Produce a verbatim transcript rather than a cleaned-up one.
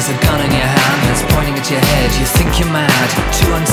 There's a gun in your hand that's pointing at your head. You think you're mad, too